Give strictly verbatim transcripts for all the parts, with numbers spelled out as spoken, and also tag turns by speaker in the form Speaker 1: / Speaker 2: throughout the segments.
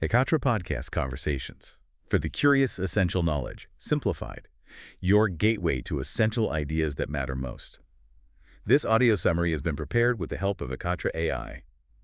Speaker 1: Ekatra Podcast Conversations. For the curious essential knowledge, simplified. Your gateway to essential ideas that matter most. This audio summary has been prepared with the help of Ekatra A I.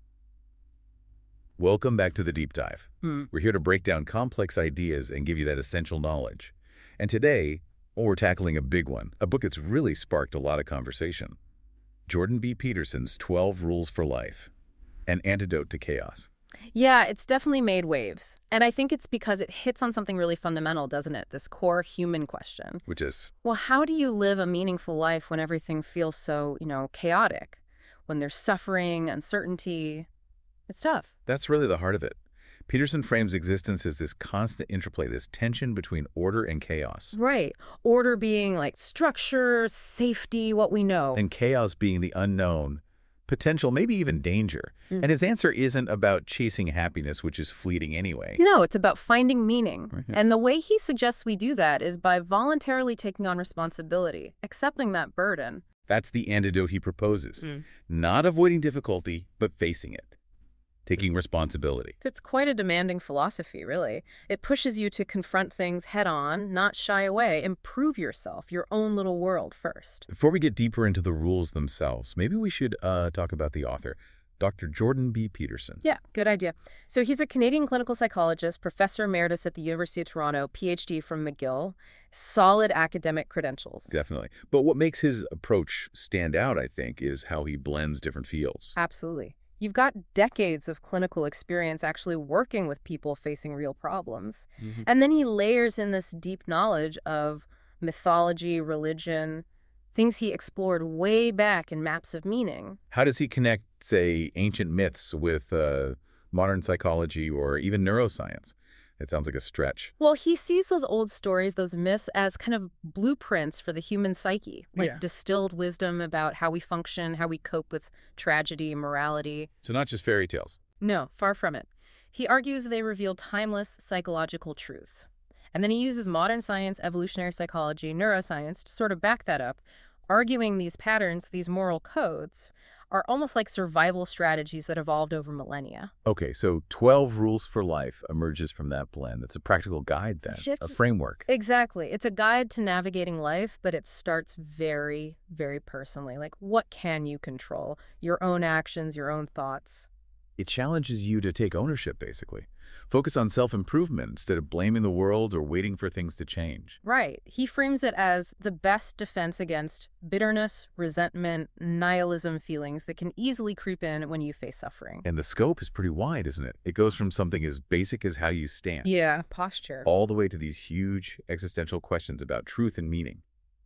Speaker 1: Welcome back to the deep dive.
Speaker 2: Hmm.
Speaker 1: We're here to break down complex ideas and give you that essential knowledge. And today, well, we're tackling a big one, a book that's really sparked a lot of conversation. Jordan B. Peterson's twelve Rules for Life, An Antidote to Chaos.
Speaker 2: Yeah, it's definitely made waves. And I think it's because it hits on something really fundamental, doesn't it? This core human question.
Speaker 1: Which is,
Speaker 2: Well, how do you live a meaningful life when everything feels so, you know, chaotic? When there's suffering, uncertainty? It's tough.
Speaker 1: that's really the heart of it. Peterson frames existence as this constant interplay, this tension between order and chaos,
Speaker 2: Right. Order being like structure, safety, what we know.
Speaker 1: and chaos being the unknown, potential, maybe even danger.
Speaker 2: Mm.
Speaker 1: And his answer isn't about chasing happiness, which is fleeting anyway.
Speaker 2: You know, it's about finding meaning.
Speaker 1: Right.
Speaker 2: And the way he suggests we do that is by voluntarily taking on responsibility, accepting that burden.
Speaker 1: That's the antidote he proposes.
Speaker 2: Mm.
Speaker 1: Not avoiding difficulty, but facing it. Taking responsibility.
Speaker 2: It's quite a demanding philosophy, really. It pushes you to confront things head on, not shy away, improve yourself, your own little world first.
Speaker 1: Before we get deeper into the rules themselves, maybe we should uh, talk about the author, Doctor Jordan B. Peterson.
Speaker 2: Yeah, good idea. So he's a Canadian clinical psychologist, professor emeritus at the University of Toronto, P H D from McGill, solid academic credentials.
Speaker 1: Definitely. But what makes his approach stand out, I think, is how he blends different fields.
Speaker 2: Absolutely. You've got decades of clinical experience actually working with people facing real problems.
Speaker 1: Mhm.
Speaker 2: And then he layers in this deep knowledge of mythology, religion, things he explored way back in Maps of Meaning.
Speaker 1: How does he connect, say, ancient myths with uh, modern psychology or even neuroscience? It sounds like a stretch.
Speaker 2: Well, he sees those old stories, those myths, as kind of blueprints for the human psyche, like
Speaker 1: Yeah.
Speaker 2: distilled wisdom about how we function, how we cope with tragedy, morality.
Speaker 1: So not just fairy tales.
Speaker 2: No, far from it. He argues they reveal timeless psychological truths. And then he uses modern science, evolutionary psychology, neuroscience to sort of back that up, arguing these patterns, these moral codes, are almost like survival strategies that evolved over millennia.
Speaker 1: Okay, so twelve Rules for Life emerges from that blend. It's a practical guide then, a
Speaker 2: Shifts-
Speaker 1: framework.
Speaker 2: Exactly. It's a guide to navigating life, but it starts very, very personally. Like, what can you control? Your own actions, your own thoughts.
Speaker 1: It challenges you to take ownership, basically. Focus on self-improvement instead of blaming the world or waiting for things to change.
Speaker 2: Right. He frames it as the best defense against bitterness, resentment, nihilism feelings that can easily creep in when you face suffering.
Speaker 1: And the scope is pretty wide, isn't it? It goes from something as basic as how you stand,
Speaker 2: Yeah, posture.
Speaker 1: all the way to these huge existential questions about truth and meaning.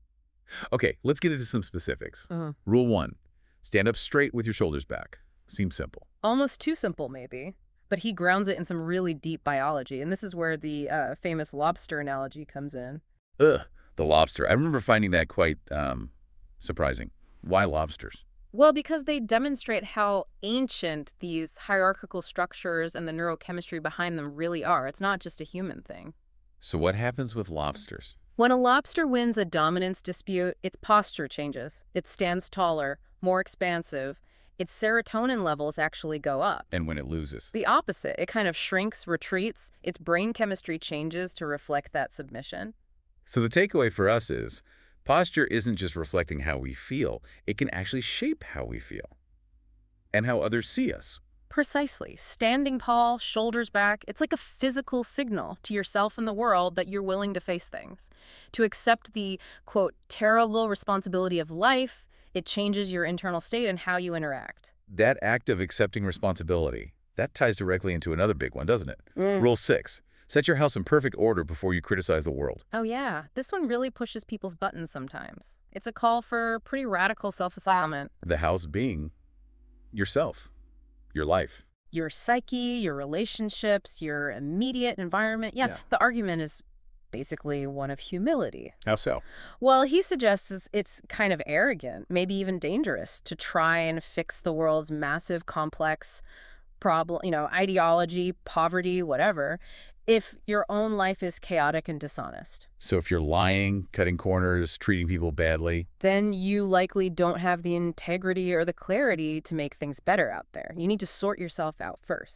Speaker 1: Okay, let's get into some specifics.
Speaker 2: Uh,
Speaker 1: Rule one, stand up straight with your shoulders back. Seems simple.
Speaker 2: almost too simple, maybe. But he grounds it in some really deep biology, and this is where the uh, famous lobster analogy comes in.
Speaker 1: Ugh, the lobster. I remember finding that quite um, surprising. Why lobsters?
Speaker 2: Well, because they demonstrate how ancient these hierarchical structures and the neurochemistry behind them really are. It's not just a human thing.
Speaker 1: So what happens with lobsters?
Speaker 2: When a lobster wins a dominance dispute, its posture changes. It stands taller, more expansive. Its serotonin levels actually go up.
Speaker 1: And when it loses?
Speaker 2: The opposite. It kind of shrinks, retreats. Its brain chemistry changes to reflect that submission.
Speaker 1: So the takeaway for us is, posture isn't just reflecting how we feel, it can actually shape how we feel and how others see us.
Speaker 2: Precisely. Standing tall, shoulders back, it's like a physical signal to yourself and the world that you're willing to face things. To accept the, quote, terrible responsibility of life, it changes your internal state and how you interact.
Speaker 1: That act of accepting responsibility, that ties directly into another big one, doesn't it? Rule six, set your house in perfect order before you criticize the world.
Speaker 2: Oh yeah, this one really pushes people's buttons sometimes. It's a call for pretty radical self-assessment.
Speaker 1: The house being yourself, your life.
Speaker 2: Your psyche, your relationships, your immediate environment. Yeah,
Speaker 1: Yeah.
Speaker 2: the argument is basically one of humility.
Speaker 1: How so?
Speaker 2: Well, he suggests it's- it's kind of arrogant, maybe even dangerous, to try and fix the world's massive, complex problem, you know, ideology, poverty, whatever, if your own life is chaotic and dishonest.
Speaker 1: So if you're lying, cutting corners, treating people badly,
Speaker 2: Then you likely don't have the integrity or the clarity to make things better out there. You need to sort yourself out first.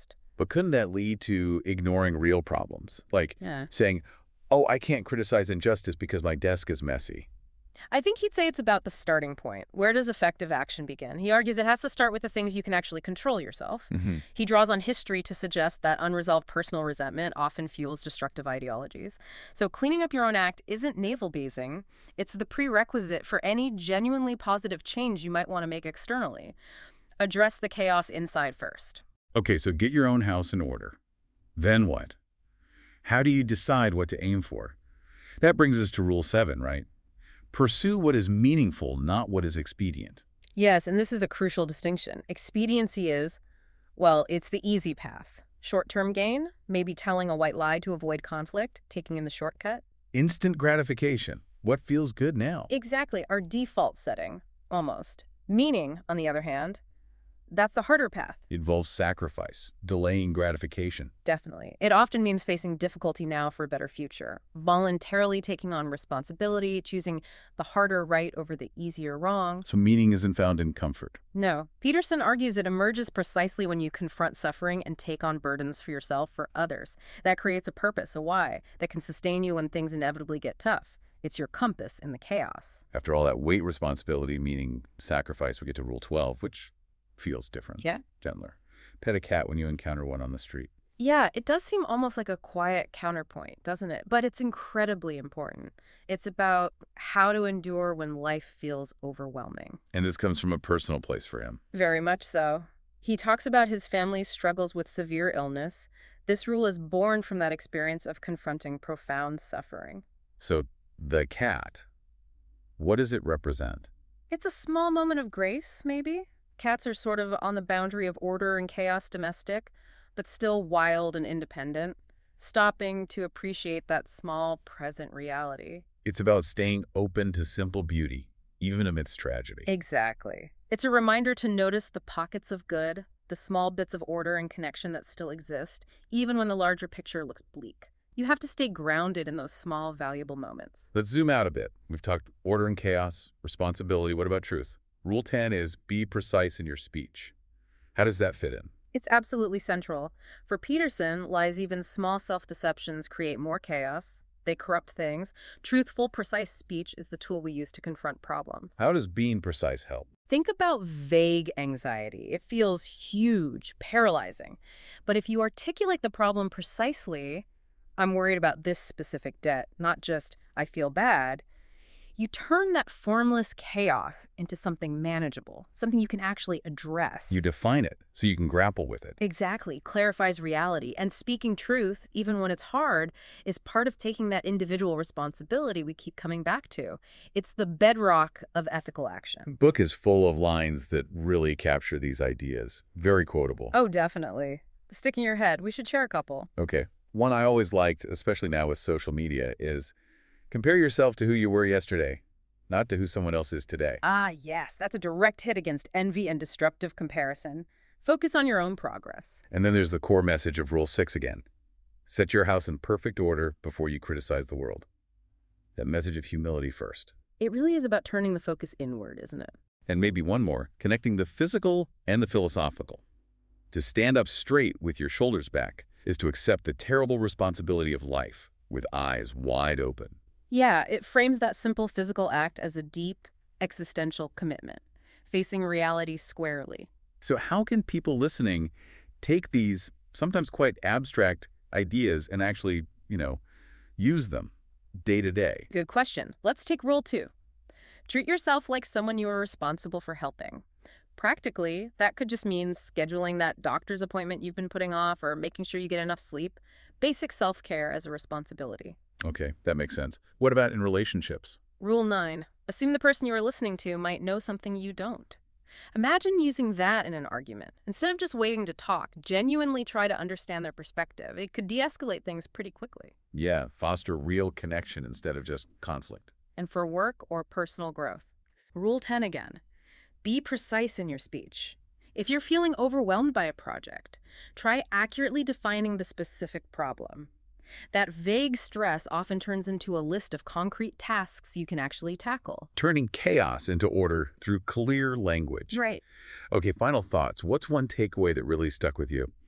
Speaker 1: But couldn't that lead to ignoring real problems? Like
Speaker 2: Yeah.
Speaker 1: saying, oh, I can't criticize injustice because my desk is messy.
Speaker 2: I think he'd say it's about the starting point. Where does effective action begin? He argues it has to start with the things you can actually control yourself.
Speaker 1: Mm-hmm.
Speaker 2: He draws on history to suggest that unresolved personal resentment often fuels destructive ideologies. So cleaning up your own act isn't navel-gazing. It's the prerequisite for any genuinely positive change you might want to make externally. Address the chaos inside first.
Speaker 1: Okay, so get your own house in order. Then what? How do you decide what to aim for? That brings us to Rule seven, right? Pursue what is meaningful, not what is expedient.
Speaker 2: Yes, and this is a crucial distinction. Expediency is, well, it's the easy path. Short-term gain, maybe telling a white lie to avoid conflict, taking in the shortcut.
Speaker 1: Instant gratification. What feels good now?
Speaker 2: Exactly, our default setting, almost. Meaning, on the other hand, that's the harder path.
Speaker 1: It involves sacrifice, delaying gratification.
Speaker 2: Definitely. It often means facing difficulty now for a better future, voluntarily taking on responsibility, choosing the harder right over the easier wrong.
Speaker 1: So meaning isn't found in comfort.
Speaker 2: No. Peterson argues it emerges precisely when you confront suffering and take on burdens for yourself or others. That creates a purpose, a why, that can sustain you when things inevitably get tough. It's your compass in the chaos.
Speaker 1: After all that weight responsibility, meaning sacrifice, we get to Rule twelve, which feels different.
Speaker 2: Yeah.
Speaker 1: Gentler. Pet a cat when you encounter one on the street.
Speaker 2: Yeah, it does seem almost like a quiet counterpoint, doesn't it? But it's incredibly important. It's about how to endure when life feels overwhelming.
Speaker 1: And this comes from a personal place for him.
Speaker 2: Very much so. He talks about his family's struggles with severe illness. This rule is born from that experience of confronting profound suffering.
Speaker 1: So the cat, what does it represent?
Speaker 2: It's a small moment of grace, maybe? Cats are sort of on the boundary of order and chaos domestic, but still wild and independent, stopping to appreciate that small, present reality.
Speaker 1: It's about staying open to simple beauty, even amidst tragedy.
Speaker 2: Exactly. It's a reminder to notice the pockets of good, the small bits of order and connection that still exist, even when the larger picture looks bleak. You have to stay grounded in those small, valuable moments.
Speaker 1: Let's zoom out a bit. We've talked order and chaos, responsibility. What about truth? Rule ten is be precise in your speech. How does that fit in?
Speaker 2: It's absolutely central. For Peterson, lies, even small self-deceptions, create more chaos. They corrupt things. Truthful, precise speech is the tool we use to confront problems.
Speaker 1: How does being precise help?
Speaker 2: Think about vague anxiety. It feels huge, paralyzing. But if you articulate the problem precisely, I'm worried about this specific debt, not just, I feel bad, you turn that formless chaos into something manageable, something you can actually address.
Speaker 1: You define it so you can grapple with it.
Speaker 2: Exactly. Clarifies reality. And speaking truth, even when it's hard, is part of taking that individual responsibility we keep coming back to. It's the bedrock of ethical action.
Speaker 1: The book is full of lines that really capture these ideas. Very quotable.
Speaker 2: Oh, definitely. Stick in your head. We should share a couple.
Speaker 1: Okay. One I always liked, especially now with social media, is compare yourself to who you were yesterday, not to who someone else is today.
Speaker 2: Ah, yes. That's a direct hit against envy and destructive comparison. Focus on your own progress.
Speaker 1: And then there's the core message of Rule six again. Set your house in perfect order before you criticize the world. That message of humility first.
Speaker 2: It really is about turning the focus inward, isn't it?
Speaker 1: And maybe one more, connecting the physical and the philosophical. To stand up straight with your shoulders back is to accept the terrible responsibility of life with eyes wide open.
Speaker 2: Yeah, it frames that simple physical act as a deep, existential commitment, facing reality squarely.
Speaker 1: So how can people listening take these sometimes quite abstract ideas and actually, you know, use them day to day?
Speaker 2: Good question. Let's take rule two. Treat yourself like someone you are responsible for helping. Practically, that could just mean scheduling that doctor's appointment you've been putting off or making sure you get enough sleep. Basic self-care as a responsibility.
Speaker 1: Okay, that makes sense. What about in relationships?
Speaker 2: Rule nine. Assume the person you are listening to might know something you don't. Imagine using that in an argument. Instead of just waiting to talk, genuinely try to understand their perspective. It could de-escalate things pretty quickly.
Speaker 1: Yeah, foster real connection instead of just conflict.
Speaker 2: And for work or personal growth. Rule ten again. Be precise in your speech. If you're feeling overwhelmed by a project, try accurately defining the specific problem. That vague stress often turns into a list of concrete tasks you can actually tackle.
Speaker 1: Turning chaos into order through clear language.
Speaker 2: Right.
Speaker 1: Okay, final thoughts. What's one takeaway that really stuck with you?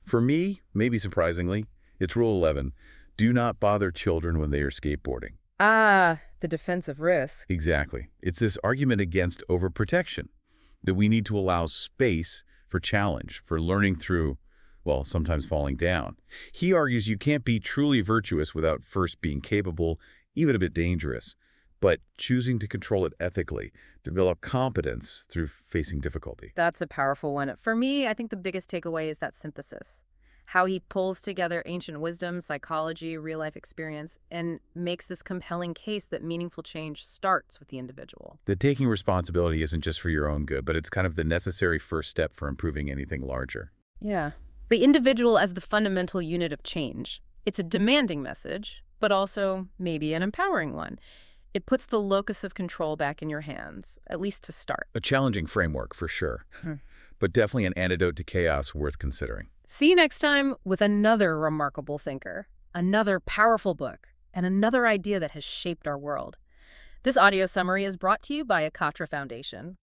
Speaker 1: For me, maybe surprisingly, it's Rule eleven. Do not bother children when they are skateboarding.
Speaker 2: Ah, the defense of risk.
Speaker 1: Exactly. It's this argument against overprotection, that we need to allow space for challenge, for learning through, well, sometimes falling down. He argues you can't be truly virtuous without first being capable, even a bit dangerous, but choosing to control it ethically, develop competence through facing difficulty.
Speaker 2: That's a powerful one. For me, I think the biggest takeaway is that synthesis. How he pulls together ancient wisdom, psychology, real-life experience, and makes this compelling case that meaningful change starts with the individual.
Speaker 1: That taking responsibility isn't just for your own good, but it's kind of the necessary first step for improving anything larger.
Speaker 2: Yeah. The individual as the fundamental unit of change. It's a demanding message, but also maybe an empowering one. It puts the locus of control back in your hands, at least to start.
Speaker 1: A challenging framework, for sure,
Speaker 2: Hmm.
Speaker 1: but definitely an antidote to chaos worth considering.
Speaker 2: See you next time with another remarkable thinker, another powerful book, and another idea that has shaped our world. This audio summary is brought to you by Akatra Foundation.